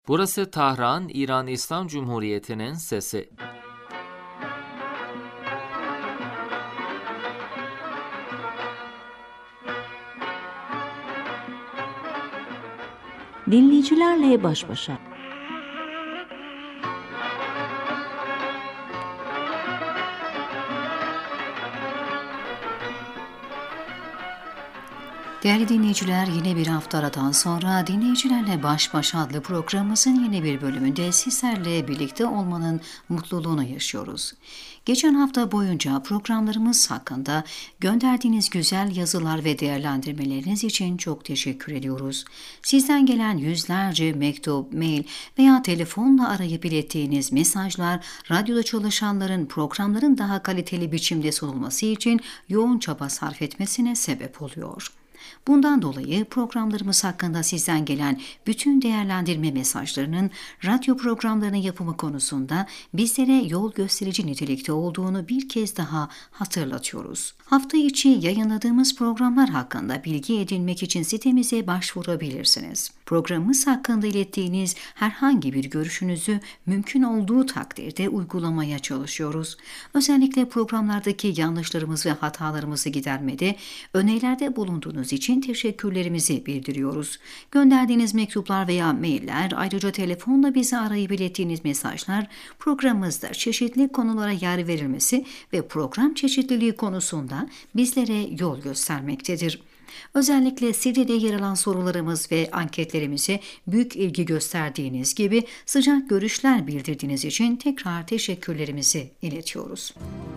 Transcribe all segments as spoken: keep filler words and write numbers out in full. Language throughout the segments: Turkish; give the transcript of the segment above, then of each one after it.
Burası Tahran, İran İslam Cumhuriyeti'nin sesi. Dinleyicilerle baş başa. Değerli dinleyiciler, yine bir hafta aradan sonra Dinleyicilerle Baş Başa adlı programımızın yeni bir bölümünde sizlerle birlikte olmanın mutluluğunu yaşıyoruz. Geçen hafta boyunca programlarımız hakkında gönderdiğiniz güzel yazılar ve değerlendirmeleriniz için çok teşekkür ediyoruz. Sizden gelen yüzlerce mektup, mail veya telefonla arayıp ilettiğiniz mesajlar, radyoda çalışanların programların daha kaliteli biçimde sunulması için yoğun çaba sarf etmesine sebep oluyor. Bundan dolayı programlarımız hakkında sizden gelen bütün değerlendirme mesajlarının radyo programlarının yapımı konusunda bizlere yol gösterici nitelikte olduğunu bir kez daha hatırlatıyoruz. Hafta içi yayınladığımız programlar hakkında bilgi edinmek için sitemize başvurabilirsiniz. Programımız hakkında ilettiğiniz herhangi bir görüşünüzü mümkün olduğu takdirde uygulamaya çalışıyoruz. Özellikle programlardaki yanlışlarımız ve hatalarımızı gidermede önerilerde bulunduğunuz için teşekkürlerimizi bildiriyoruz. Gönderdiğiniz mektuplar veya mailler, ayrıca telefonla bizi arayıp ilettiğiniz mesajlar programımızda çeşitli konulara yer verilmesi ve program çeşitliliği konusunda bizlere yol göstermektedir. Özellikle C D'de yer alan sorularımız ve anketlerimize büyük ilgi gösterdiğiniz gibi sıcak görüşler bildirdiğiniz için tekrar teşekkürlerimizi iletiyoruz.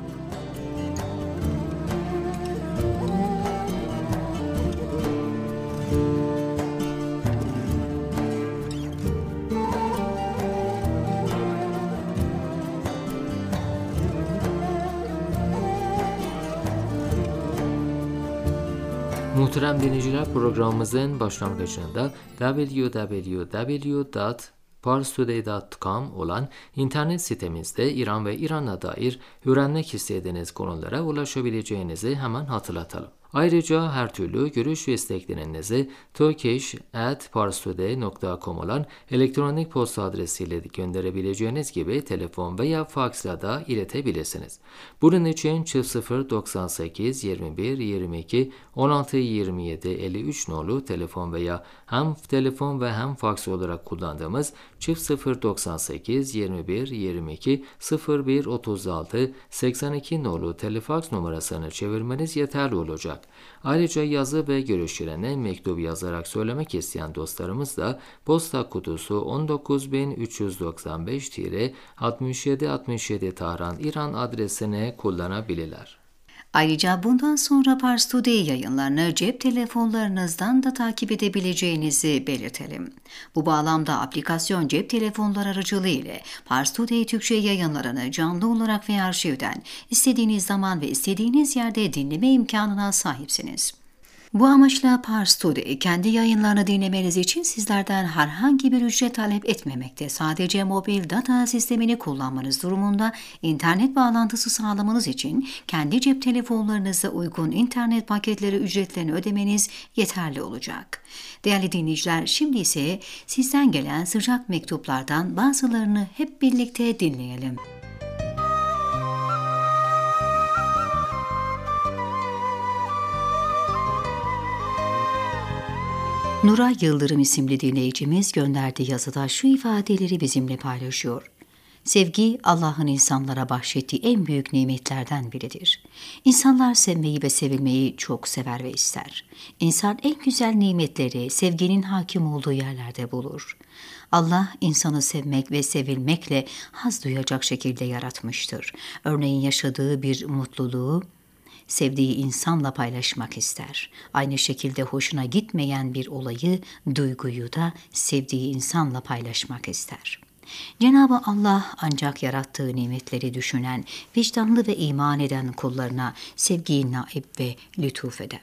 Muhterem dinleyiciler, programımızın başlangıcında double-u double-u double-u nokta parstoday nokta com olan internet sitemizde İran ve İran'a dair öğrenmek istediğiniz konulara ulaşabileceğinizi hemen hatırlatalım. Ayrıca her türlü görüş ve isteklerinizi turkish at parstoday nokta com olan elektronik posta adresiyle gönderebileceğiniz gibi telefon veya faksla da iletebilirsiniz. Bunun için sıfır doksan sekiz yirmi bir yirmi iki on altı yirmi yedi elli üç nolu telefon veya hem telefon ve hem faks olarak kullandığımız sıfır doksan sekiz yirmi bir yirmi iki sıfır bir otuz altı seksen iki nolu telefaks numarasını çevirmeniz yeterli olacak. Ayrıca yazı ve görüşlerine mektup yazarak söylemek isteyen dostlarımız da posta kutusu on dokuz bin üç yüz doksan beş altmış yedi altmış yedi Tahran, İran adresine kullanabilirler. Ayrıca bundan sonra Pars Today yayınlarını cep telefonlarınızdan da takip edebileceğinizi belirtelim. Bu bağlamda aplikasyon cep telefonları aracılığı ile Pars Today Türkçe yayınlarını canlı olarak ve arşivden istediğiniz zaman ve istediğiniz yerde dinleme imkanına sahipsiniz. Bu amaçla Pars Today kendi yayınlarını dinlemeniz için sizlerden herhangi bir ücret talep etmemekte. Sadece mobil data sistemini kullanmanız durumunda internet bağlantısı sağlamanız için kendi cep telefonlarınıza uygun internet paketleri ücretlerini ödemeniz yeterli olacak. Değerli dinleyiciler, şimdi ise sizden gelen sıcak mektuplardan bazılarını hep birlikte dinleyelim. Nuray Yıldırım isimli dinleyicimiz gönderdiği yazıda şu ifadeleri bizimle paylaşıyor. Sevgi, Allah'ın insanlara bahşettiği en büyük nimetlerden biridir. İnsanlar sevmeyi ve sevilmeyi çok sever ve ister. İnsan en güzel nimetleri sevginin hakim olduğu yerlerde bulur. Allah insanı sevmek ve sevilmekle haz duyacak şekilde yaratmıştır. Örneğin yaşadığı bir mutluluğu sevdiği insanla paylaşmak ister. Aynı şekilde hoşuna gitmeyen bir olayı, duyguyu da sevdiği insanla paylaşmak ister. Cenab-ı Allah ancak yarattığı nimetleri düşünen, vicdanlı ve iman eden kullarına sevgiyi naip ve lütuf eder.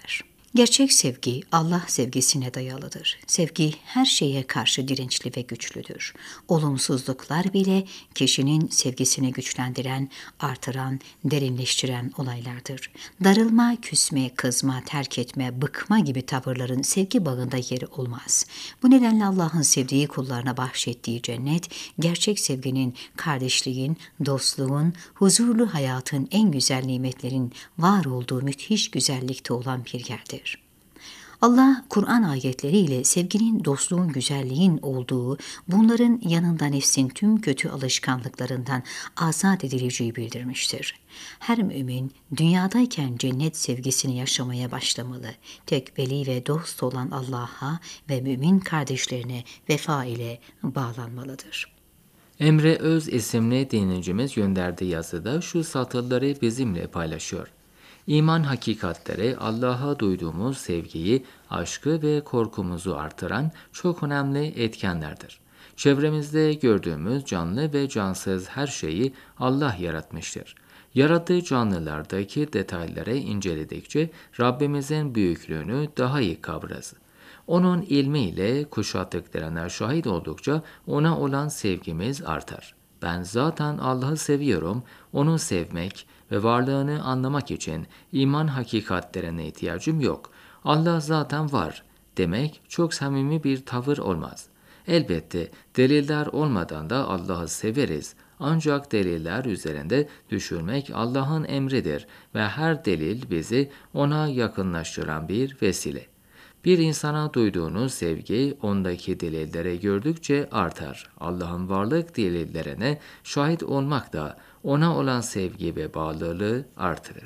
Gerçek sevgi Allah sevgisine dayalıdır. Sevgi her şeye karşı dirençli ve güçlüdür. Olumsuzluklar bile kişinin sevgisini güçlendiren, artıran, derinleştiren olaylardır. Darılma, küsme, kızma, terk etme, bıkma gibi tavırların sevgi bağında yeri olmaz. Bu nedenle Allah'ın sevdiği kullarına bahşettiği cennet, gerçek sevginin, kardeşliğin, dostluğun, huzurlu hayatın en güzel nimetlerin var olduğu müthiş güzellikte olan bir yerdir. Allah, Kur'an ayetleriyle sevginin, dostluğun, güzelliğin olduğu, bunların yanında nefsin tüm kötü alışkanlıklarından azat edileceği bildirmiştir. Her mümin, dünyadayken cennet sevgisini yaşamaya başlamalı. Tek veli ve dost olan Allah'a ve mümin kardeşlerine vefa ile bağlanmalıdır. Emre Öz isimli dinleyicimiz gönderdiği yazıda şu satırları bizimle paylaşıyor. İman hakikatleri Allah'a duyduğumuz sevgiyi, aşkı ve korkumuzu artıran çok önemli etkenlerdir. Çevremizde gördüğümüz canlı ve cansız her şeyi Allah yaratmıştır. Yarattığı canlılardaki detayları inceledikçe Rabbimizin büyüklüğünü daha iyi kavrarız. Onun ilmiyle kuşattıklarına şahit oldukça ona olan sevgimiz artar. Ben zaten Allah'ı seviyorum, onu sevmek ve varlığını anlamak için iman hakikatlerine ihtiyacım yok. Allah zaten var demek çok samimi bir tavır olmaz. Elbette deliller olmadan da Allah'ı severiz. Ancak deliller üzerinde düşünmek Allah'ın emridir ve her delil bizi ona yakınlaştıran bir vesile. Bir insana duyduğunuz sevgi ondaki delilleri gördükçe artar. Allah'ın varlık delillerine şahit olmak da ona olan sevgi ve bağlılığı artırır.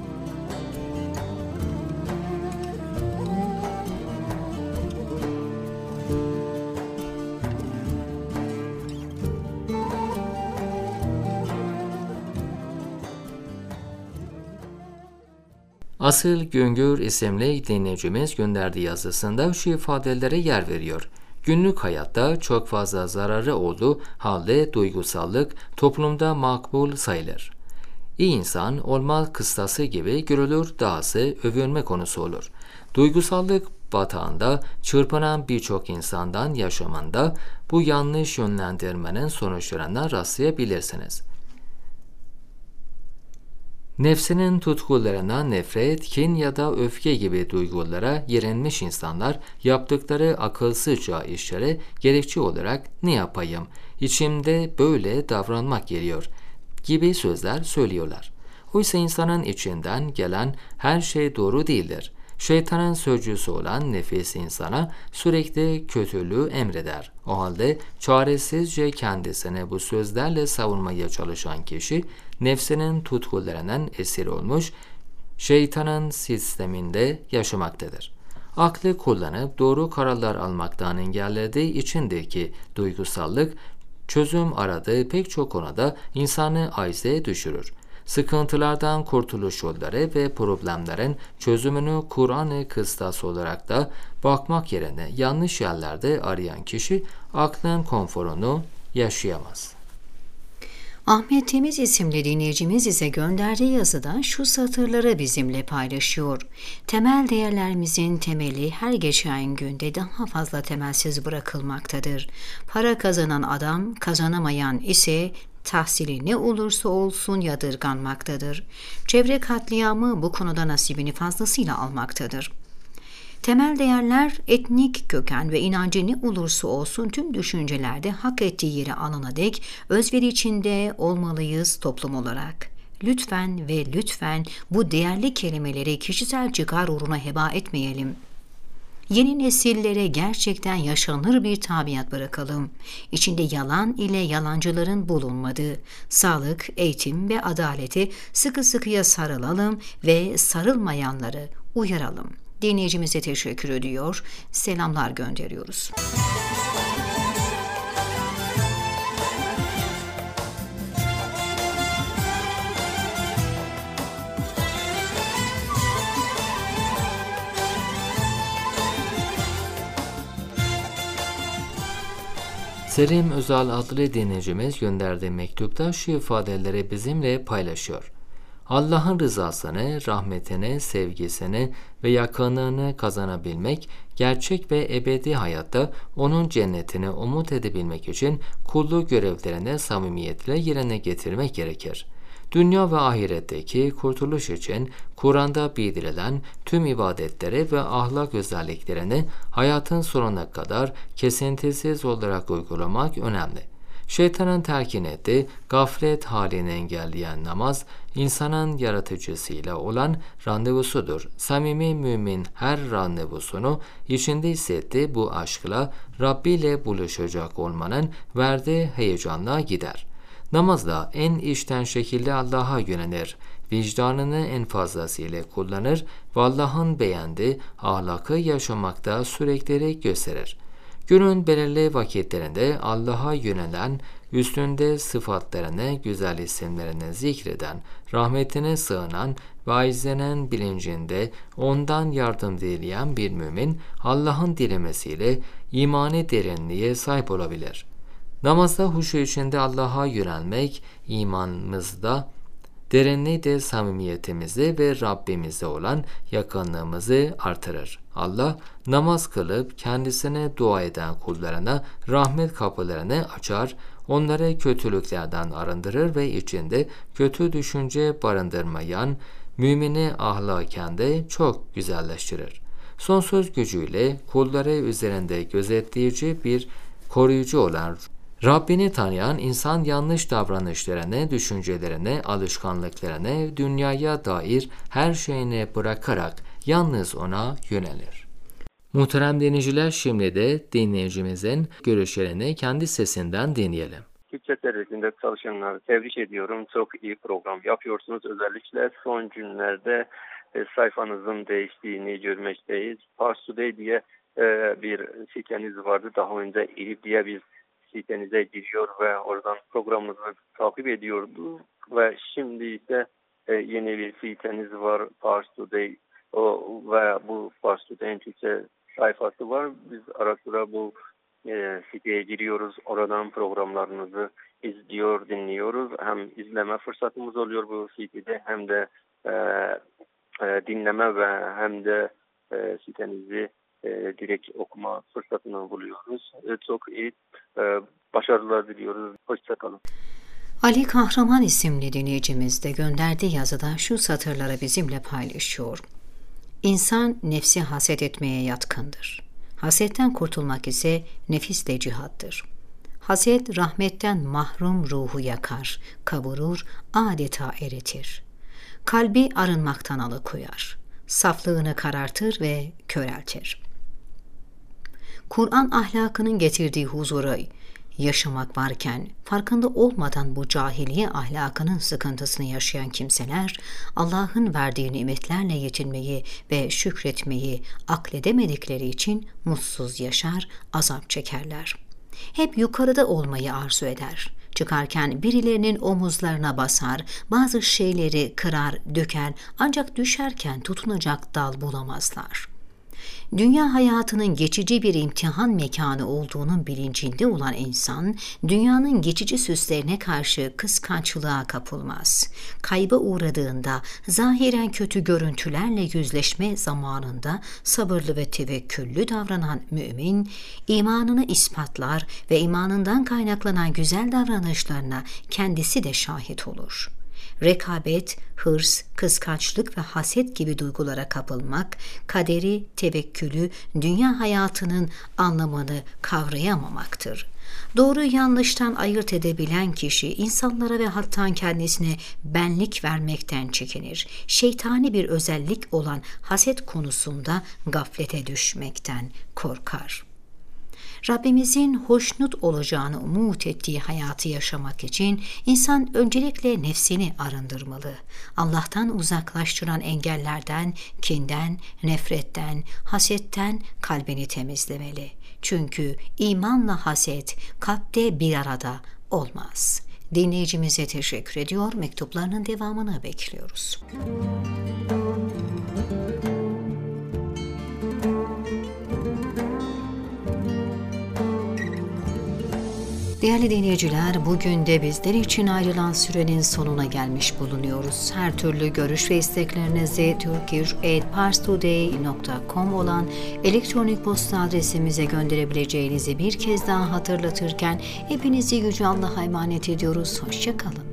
Asıl Güngör isimli dinleyicimiz gönderdiği yazısında şu ifadelere yer veriyor. Günlük hayatta çok fazla zararı olduğu halde duygusallık toplumda makbul sayılır. İyi insan olma kıstası gibi görülür, dahası övünme konusu olur. Duygusallık batağında çırpınan birçok insandan yaşamında bu yanlış yönlendirmenin sonuçlarına rastlayabilirsiniz. Nefsinin tutkularına nefret, kin ya da öfke gibi duygulara yerenmiş insanlar yaptıkları akılsızca işlere gerekçe olarak ne yapayım, içimde böyle davranmak geliyor gibi sözler söylüyorlar. Oysa insanın içinden gelen her şey doğru değildir. Şeytanın sözcüsü olan nefis insana sürekli kötülüğü emreder. O halde çaresizce kendisini bu sözlerle savunmaya çalışan kişi, nefsinin tutkularının esir olmuş, şeytanın sisteminde yaşamaktadır. Aklı kullanıp doğru kararlar almaktan engellediği içindeki duygusallık, çözüm aradığı pek çok konuda insanı acize düşürür. Sıkıntılardan kurtuluş yolları ve problemlerin çözümünü Kur'an-ı Kıstas olarak da bakmak yerine yanlış yerlerde arayan kişi aklın konforunu yaşayamaz. Ahmet Temiz isimli dinleyicimiz ise gönderdiği yazıda şu satırları bizimle paylaşıyor. Temel değerlerimizin temeli her geçen günde daha fazla temelsiz bırakılmaktadır. Para kazanan adam, kazanamayan ise tahsili ne olursa olsun yadırganmaktadır. Çevre katliamı bu konuda nasibini fazlasıyla almaktadır. Temel değerler etnik köken ve inancı ne olursa olsun tüm düşüncelerde hak ettiği yere alana dek özveri içinde olmalıyız toplum olarak. Lütfen ve lütfen bu değerli kelimeleri kişisel çıkar uğruna heba etmeyelim. Yeni nesillere gerçekten yaşanır bir tabiat bırakalım. İçinde yalan ile yalancıların bulunmadığı, sağlık, eğitim ve adaleti sıkı sıkıya sarılalım ve sarılmayanları uyaralım. Dinleyicimize teşekkür ediyor, selamlar gönderiyoruz. Selim Özal adlı dinleyicimiz gönderdiği mektupta şu ifadeleri bizimle paylaşıyor. Allah'ın rızasını, rahmetini, sevgisini ve yakınlığını kazanabilmek, gerçek ve ebedi hayatta onun cennetini umut edebilmek için kulluk görevlerini samimiyetle yerine getirmek gerekir. Dünya ve ahiretteki kurtuluş için Kur'an'da bildirilen tüm ibadetleri ve ahlak özelliklerini hayatın sonuna kadar kesintisiz olarak uygulamak önemli. Şeytanın telkin ettiği gaflet halini engelleyen namaz, insanın yaratıcısıyla olan randevusudur. Samimi mümin her randevusunu içinde hissettiği bu aşkla Rabbi ile buluşacak olmanın verdiği heyecanla gider. Namazda en içten şekilde Allah'a yönelir, vicdanını en fazlasıyla kullanır ve Allah'ın beğendiği ahlakı yaşamakta sürekli gösterir. Günün belirli vakitlerinde Allah'a yönelen, üstünde sıfatlarını, güzel isimlerini zikreden, rahmetine sığınan ve aczenen bilincinde ondan yardım dileyen bir mümin, Allah'ın dilemesiyle imani derinliğe sahip olabilir. Namazda huşu içinde Allah'a yönelmek, imanımızda derinliği de samimiyetimizi ve Rabbimize olan yakınlığımızı artırır. Allah, namaz kılıp kendisine dua eden kullarına rahmet kapılarını açar, onları kötülüklerden arındırır ve içinde kötü düşünce barındırmayan mümini ahlaken de çok güzelleştirir. Sonsuz gücüyle kulları üzerinde gözetleyici bir koruyucu olan Rabbini tanıyan insan yanlış davranışlarını, düşüncelerini, alışkanlıklarını, dünyaya dair her şeyini bırakarak yalnız ona yönelir. Muhterem dinleyiciler, şimdi de dinleyicimizin görüşlerini kendi sesinden dinleyelim. Türkçe Devleti'nde çalışanları tebrik ediyorum. Çok iyi program yapıyorsunuz. Özellikle son günlerde e, sayfanızın değiştiğini görmekteyiz. Pars Today diye e, bir siteniz vardı. Daha önce Elif diye bir sitenize giriyor ve oradan programımızı takip ediyordu. Ve şimdi ise e, yeni bir siteniz var, Pars Today. O, ve bu Pars Today'in Türkçe sayfası var. Biz ara sıra bu e, siteye giriyoruz. Oradan programlarınızı izliyor, dinliyoruz. Hem izleme fırsatımız oluyor bu sitede, hem de e, e, dinleme ve hem de e, sitenizi E, direkt okuma fırsatını buluyoruz. E, çok iyi. E, başarılar diliyoruz. Hoşçakalın. Ali Kahraman isimli dinleyicimiz de gönderdiği yazıda şu satırları bizimle paylaşıyor. İnsan nefsi haset etmeye yatkındır. Hasetten kurtulmak ise nefisle cihattır. Haset rahmetten mahrum ruhu yakar, kavurur, adeta eritir. Kalbi arınmaktan alıkoyar. Saflığını karartır ve köreltir. Kur'an ahlakının getirdiği huzuru yaşamak varken farkında olmadan bu cahiliye ahlakının sıkıntısını yaşayan kimseler Allah'ın verdiği nimetlerle yetinmeyi ve şükretmeyi akledemedikleri için mutsuz yaşar, azap çekerler. Hep yukarıda olmayı arzu eder. Çıkarken birilerinin omuzlarına basar, bazı şeyleri kırar, döker, ancak düşerken tutunacak dal bulamazlar. Dünya hayatının geçici bir imtihan mekanı olduğunun bilincinde olan insan, dünyanın geçici süslerine karşı kıskançlığa kapılmaz. Kayba uğradığında, zahiren kötü görüntülerle yüzleşme zamanında sabırlı ve tevekküllü davranan mümin, imanını ispatlar ve imanından kaynaklanan güzel davranışlarına kendisi de şahit olur. Rekabet, hırs, kıskançlık ve haset gibi duygulara kapılmak, kaderi, tevekkülü, dünya hayatının anlamını kavrayamamaktır. Doğru yanlıştan ayırt edebilen kişi insanlara ve hatta kendisine benlik vermekten çekinir. Şeytani bir özellik olan haset konusunda gaflete düşmekten korkar. Rabbimizin hoşnut olacağını umut ettiği hayatı yaşamak için insan öncelikle nefsini arındırmalı. Allah'tan uzaklaştıran engellerden, kinden, nefretten, hasetten kalbini temizlemeli. Çünkü imanla haset kalpte bir arada olmaz. Dinleyicimize teşekkür ediyor, mektuplarının devamını bekliyoruz. Değerli dinleyiciler, bugün de bizler için ayrılan sürenin sonuna gelmiş bulunuyoruz. Her türlü görüş ve isteklerinizi turkish at parstoday nokta com olan elektronik posta adresimize gönderebileceğinizi bir kez daha hatırlatırken hepinizi Yüce Allah'a emanet ediyoruz. Hoşça kalın.